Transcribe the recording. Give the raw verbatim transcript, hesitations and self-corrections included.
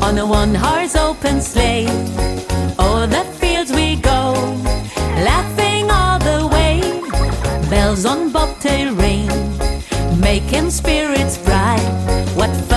on a one-horse open sleigh. O'er the fields we go, laughing all the way. Bells on bobtail ring, making spirits bright. What fun